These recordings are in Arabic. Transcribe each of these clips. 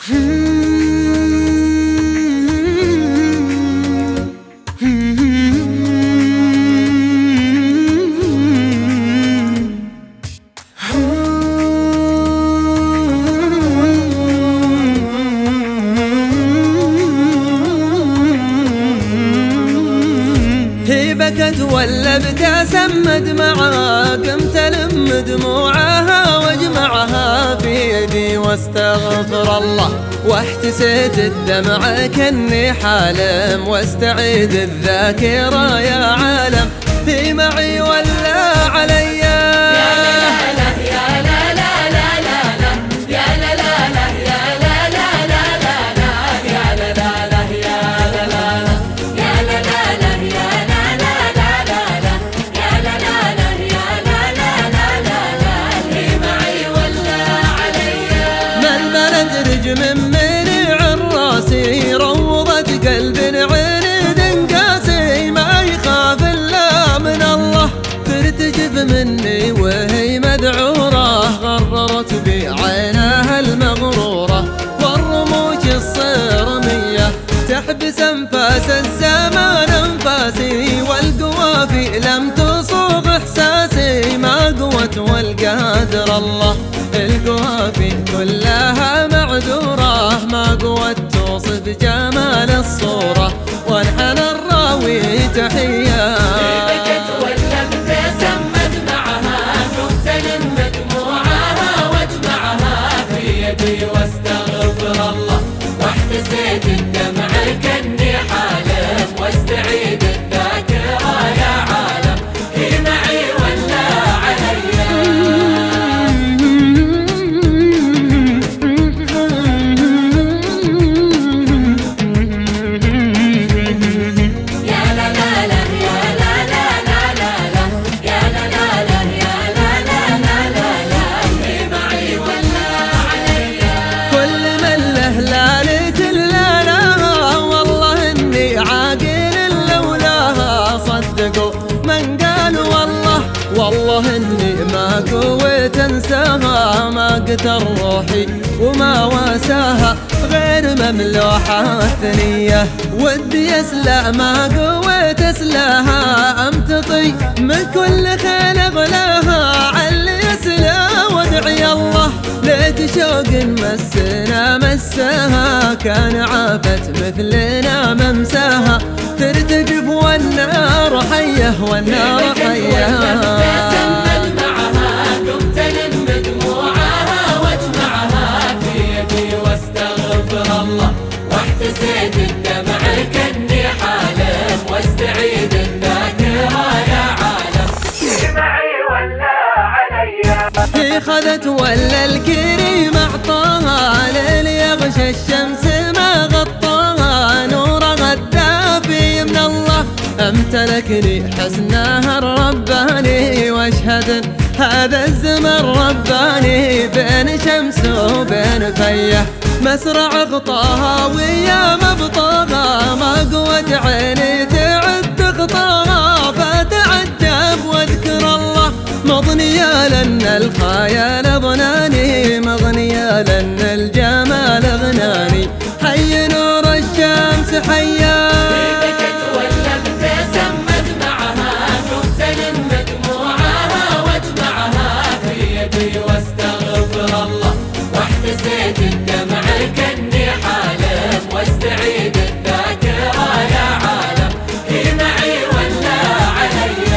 هي بكت ولا ابتسم دمعها، قمت الم دموعها واجمعها في يدي واستغفر الله، واحتسيت الدمع كني حالم واستعيد الذاكرة يا عالم. هي معي ولا علي؟ من منع راسي روضت قلب عنيد قاسي، ما يخاف الا من الله، ترتجف مني وهي مدعورة، غررت بعينها المغرورة والرموش الصرمية تحبس انفاس الزمان انفاسي، والقوافي لم تصوغ احساسي، ما قوت والقادر الله، القوافي كلها معذورة، ما قوت توصف جمال الصورة وانحنى الراوي تحية. بكت ولا ابتسم دمعها، قمت الم دموعها واجمعها في يدي واستغفر الله، واحتسيت الدمع كني حالم واستعيد الذاكرة يا عالم. هي معي ولا علي؟ من قال والله اني ما قويت انساها، ما قتل روحي وما واساها غير مملوحة ثنية، ودي اسلى ما قويت اسلاها، امتطي من كل خيل اغلاها، علي يسلى وادعي الله، ليت شوق مساها، كان عافت مثلنا ممساها، ترتجف والنار حيه والنار حيه. معها قمت الم دموعها واجمعها في يدي واستغفر الله، واحتسيت الدمع كني حالم واستعيد الذاكرة يا عالم. هي معي ولا علي؟ هي خذت ولا الكريم اعطاها، ليل يغشى الشمس ما غطاها، نورها الدافي من الله امتلكني حسنها الرباني، واشهد هذا الزمن رباني، بين شمس وبين فيه مسرع خطاها ويا مبطاها، ما قوت عيني تعد خطاها، فتعجب واذكر الله، مضنية لأن الخيال اضناني، مغنية لأن الجمال اغناني، حي نور الشمس حيا. بكت ولا ابتسم دمعها، قمت الم دموعها واجمعها في يدي واستغفر الله، واحتسيت الدمع كني حالم واستعيد الذاكرة يا عالم. هي معي ولا علي؟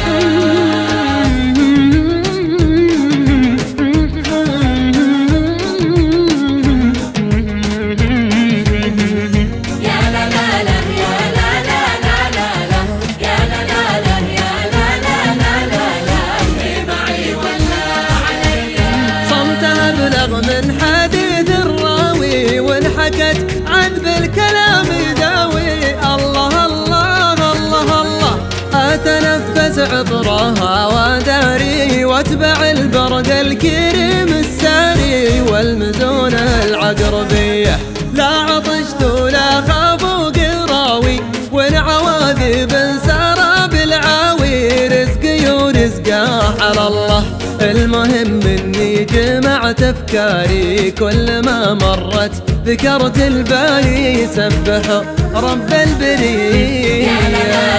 من حديث الراوي وانحكت عذب الكلام يداوي، الله الله الله الله، اتنفس عطرها وداري، واتبع البرد الكريم الساري، والمزون العقربية، لا عطشت ولا خاف قراوي، والعواقب انسارى بالعاوي، رزقي ورزقه على الله، المهم اني بالي جمعت أفكاري كل ما مرت ذكرت الباري سبحوا رب البرية.